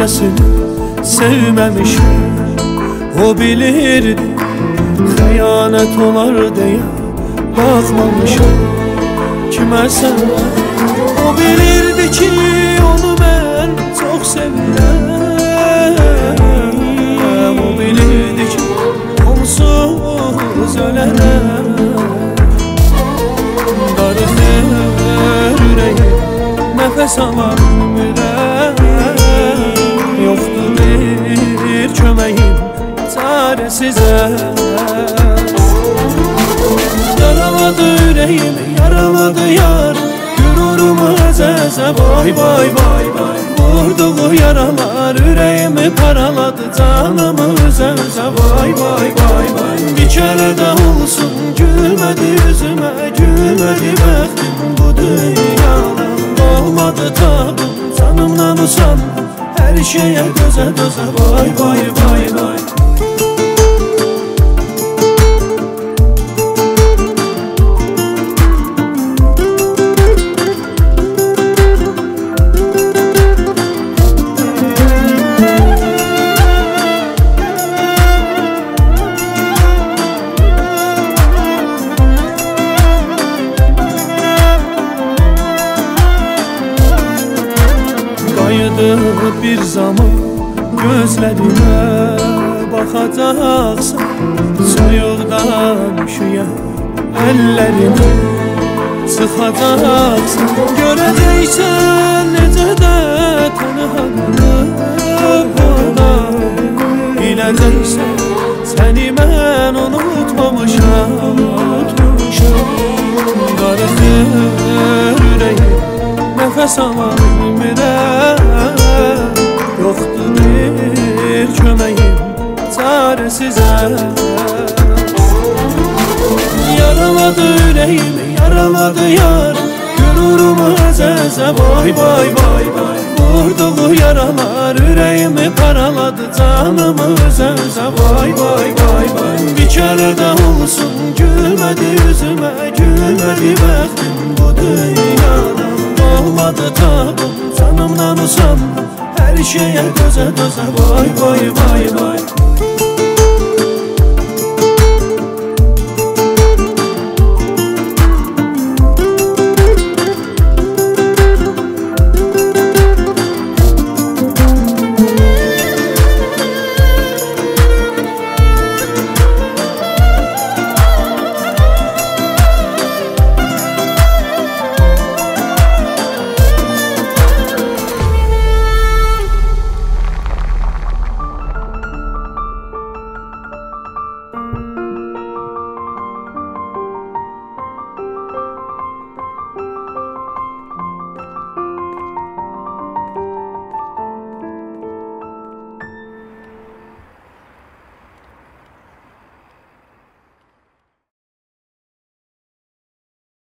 özgəsini sevməmişim. O bilirdi xəyanət olar deyə baxmamışım kiməsə. O bilirdi ki onu mən çox sevirəm. O bilirdi ki onsuz ölərəm. Darıxır ürəyim, nəfəs alamırəm. Yoxdur bir köməyim çarəsizəm. Yaraladı ürəyimi, yaraladı yar, gürurumu əzəzə. Vay vay vay vay, vurduğu yaralar ürəyimi paraladı, canımı üzə üzə. Vay vay vay vay, bir kərə də olsun gülmədi yüzümə, gülmədi bəxtim bu dünyada. Olmadı tabım, canımdan usandım, hər şeyə dözə dözə. Vay vay vay vay. Bir zaman gözlərimə baxacaqsan, soyuqdan üşüyən əllərimi sıxacaqsan. Görəcəksən necə də tənhalıq orada, biləcəksən səni mən unutmamışam. Darıxır ürəyim, nəfəs alamırəm. Yoxdur bir köməyim çarəsizəm. Yaraladı ürəyimi, yaraladı yar, gürurumu əzəzə. Vay vay vay vay, vurduğu yaralar ürəyimi paraladı, canımı üzə üzə. Vay vay vay vay, bir kərə də olsun gülmədi yüzümə, gülmədi bəxtim bu dünyada. Olmadı tabım, canımdan usandım, hər şeyə dözə dözə. Vay vay vay vay.